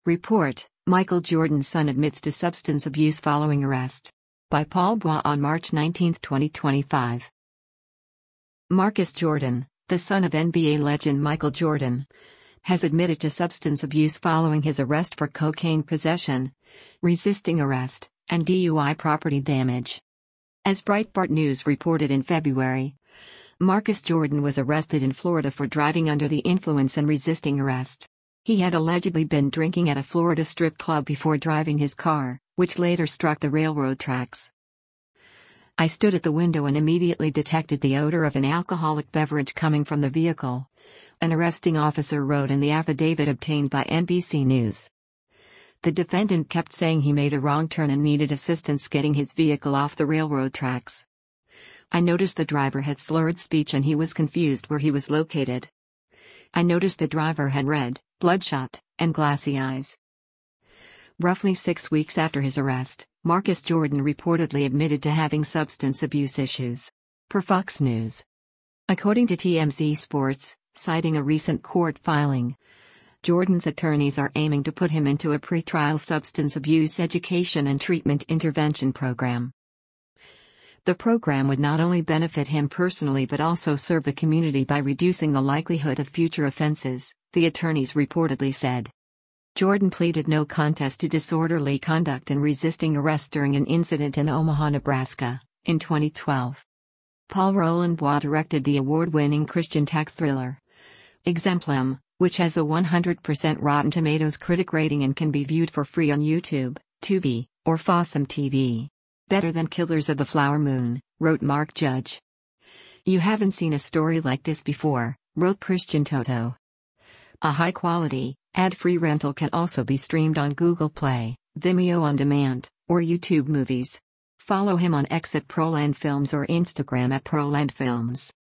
Report: Michael Jordan's son admits to substance abuse following arrest. By Paul Bois on March 19, 2025. Marcus Jordan, the son of NBA legend Michael Jordan, has admitted to substance abuse following his arrest for cocaine possession, resisting arrest, and DUI property damage. As Breitbart News reported in February, Marcus Jordan was arrested in Florida for driving under the influence and resisting arrest. He had allegedly been drinking at a Florida strip club before driving his car, which later struck the railroad tracks. I stood at the window and immediately detected the odor of an alcoholic beverage coming from the vehicle, an arresting officer wrote in the affidavit obtained by NBC News. The defendant kept saying he made a wrong turn and needed assistance getting his vehicle off the railroad tracks. I noticed the driver had slurred speech and he was confused where he was located. I noticed the driver had red, bloodshot, and glassy eyes. Roughly 6 weeks after his arrest, Marcus Jordan reportedly admitted to having substance abuse issues. Per Fox News. According to TMZ Sports, citing a recent court filing, Jordan's attorneys are aiming to put him into a pretrial substance abuse education and treatment intervention program. The program would not only benefit him personally but also serve the community by reducing the likelihood of future offenses, the attorneys reportedly said. Jordan pleaded no contest to disorderly conduct and resisting arrest during an incident in Omaha, Nebraska, in 2012. Paul Roland Bois directed the award-winning Christian tech thriller Exemplum, which has a 100% Rotten Tomatoes critic rating and can be viewed for free on YouTube, Tubi, or Fossum TV. Better than Killers of the Flower Moon, wrote Mark Judge. You haven't seen a story like this before, wrote Christian Toto. A high-quality, ad-free rental can also be streamed on Google Play, Vimeo On Demand, or YouTube Movies. Follow him on X at Proland Films or Instagram at Proland Films.